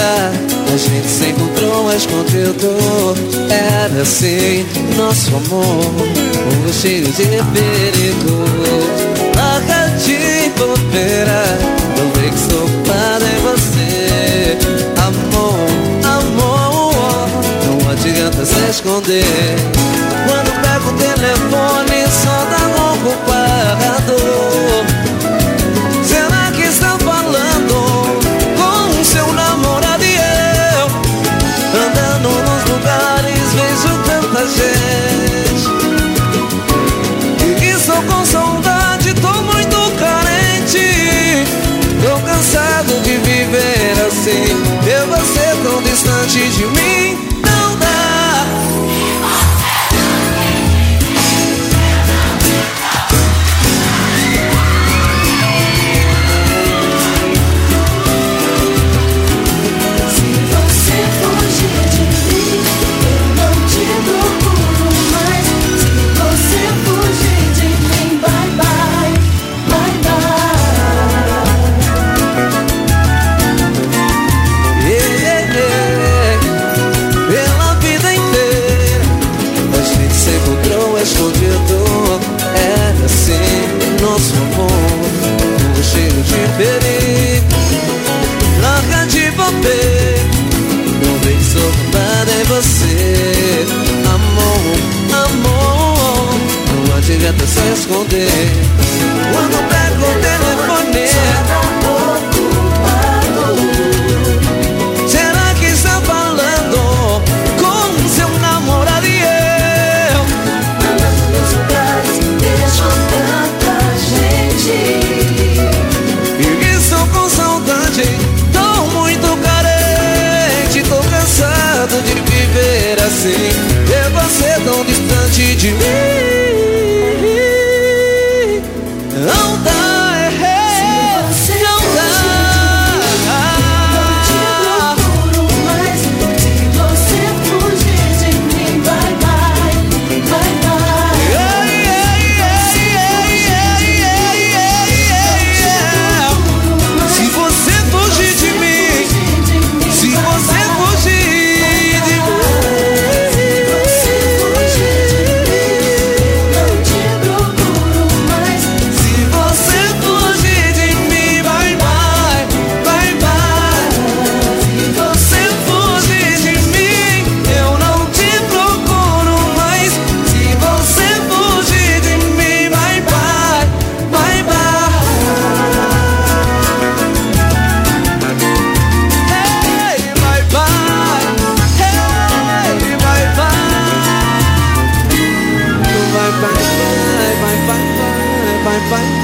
bobeira, a gente se encontrou escondido. Era assim nosso amor, um gostinho de perigo. Larga de bobeira, não vê que sou culpado em você. Amor, amor, não adianta se esconder. Quando pego o telefone só dá um culpado. Será que estão falando com o seu namorado e eu? Andando nos lugares vejo tanta gente e estou com saudade, tô muito carente. Tô cansado de viver assim, ver você tão distante de mim. Não dá. Escondido, era assim nosso amor, um cheiro de perigo. Larga de bobeira, não vem que sou culpada em você. Amor, amor, não adianta se esconder. Quando pego o telefone, será que está falando com o seu namorado e eu? E estou com saudade, tô muito carente. Tô cansado de viver assim, ver você tão distante de mim. Não dá. Bye.